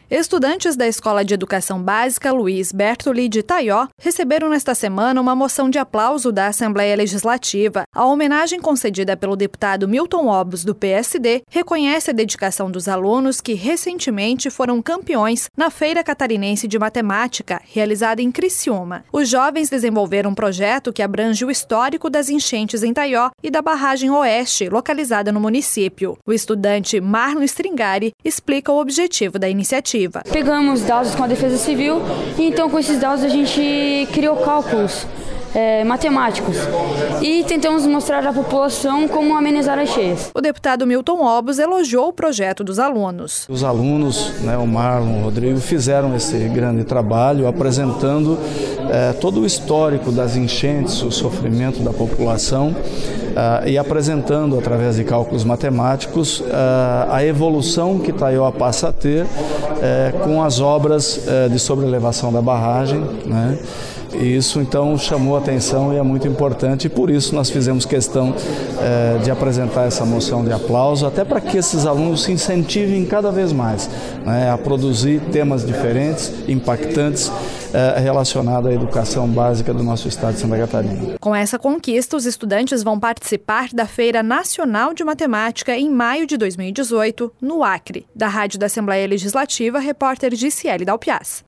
Estudantes da Escola de Educação Básica Luiz Bertoli de Itaió receberam nesta semana uma moção de aplauso da Assembleia Legislativa. A homenagem concedida pelo deputado Milton Obos, do PSD, reconhece a dedicação dos alunos que recentemente foram campeões na Feira Catarinense de Matemática, realizada em Criciúma. Os jovens desenvolveram um projeto que abrange o histórico das enchentes em Itaió e da barragem Oeste, localizada no município. O estudante Marlon Stringari explica o objetivo da iniciativa. Pegamos dados com a Defesa Civil e então com esses dados a gente criou cálculos matemáticos e tentamos mostrar à população como amenizar as cheias. O deputado Milton Obos elogiou o projeto dos alunos. Os alunos, o Marlon, o Rodrigo, fizeram esse grande trabalho apresentando todo o histórico das enchentes, o sofrimento da população e apresentando, através de cálculos matemáticos, a evolução que Itaió passa a ter com as obras de sobrelevação da barragem, né? E isso então chamou a atenção e é muito importante, e por isso nós fizemos questão de apresentar essa moção de aplauso, até para que esses alunos se incentivem cada vez mais, a produzir temas diferentes, impactantes, relacionados à educação básica do nosso estado de Santa Catarina. Com essa conquista, os estudantes vão participar da Feira Nacional de Matemática em maio de 2018, no Acre. Da Rádio da Assembleia Legislativa, repórter Giciele Dalpiaz.